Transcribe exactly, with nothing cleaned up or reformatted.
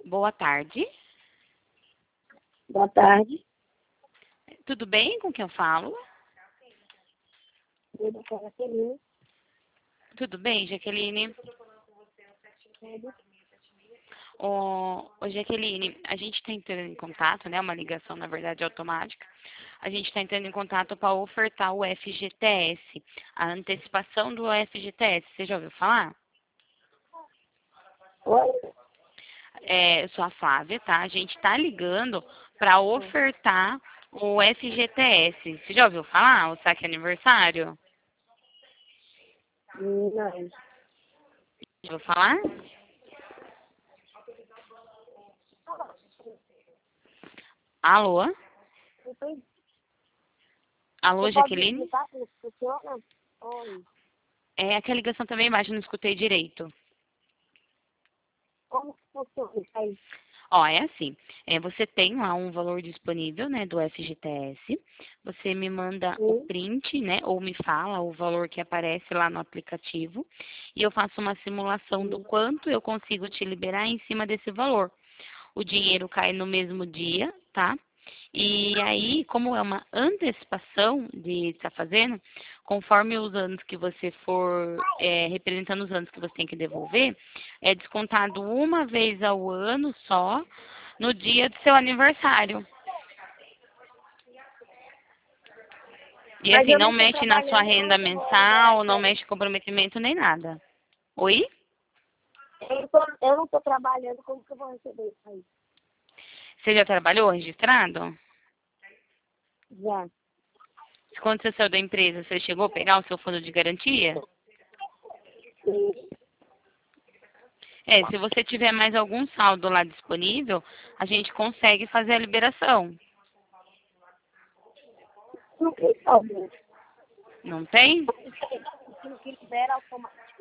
Boa tarde. Boa tarde. Tudo bem com quem eu falo? Eu sou a Jaqueline. Tudo bem, Jaqueline? Ô, ô, Jaqueline, a gente está entrando em contato, né? Uma ligação, na verdade, automática. A gente está entrando em contato para ofertar o F G T S, a antecipação do F G T S. Você já ouviu falar? Oi? É, eu sou a Flávia, tá? A gente está ligando para ofertar o F G T S. Você já ouviu falar? O saque aniversário? Não. Já ouviu falar? Alô? Entendi. Alô, Você pode me Jaqueline? explicar como funciona? Oi. É, aqui a ligação também baixa, não escutei direito. Como que funciona isso aí? Ó, é assim, é, você tem lá um valor disponível, né, do F G T S, você me manda o Sim. print, né, ou me fala o valor que aparece lá no aplicativo, e eu faço uma simulação do Sim. quanto eu consigo te liberar em cima desse valor. O dinheiro cai no mesmo dia, tá? E aí, como é uma antecipação de estar fazendo, conforme os anos que você for, é, representando os anos que você tem que devolver, é descontado uma vez ao ano só, no dia do seu aniversário. E Mas assim, eu não não estou mexe na sua trabalhando renda com com mensal, não mexe com comprometimento nem nada. Oi? eu, tô, eu não estou trabalhando, como que eu vou receber isso aí? Você já trabalhou registrado? Já. Quando você saiu da empresa, você chegou a pegar o seu fundo de garantia? Sim. É, se você tiver mais algum saldo lá disponível, a gente consegue fazer a liberação. Não tem saldo. Não tem? Não que libera automaticamente.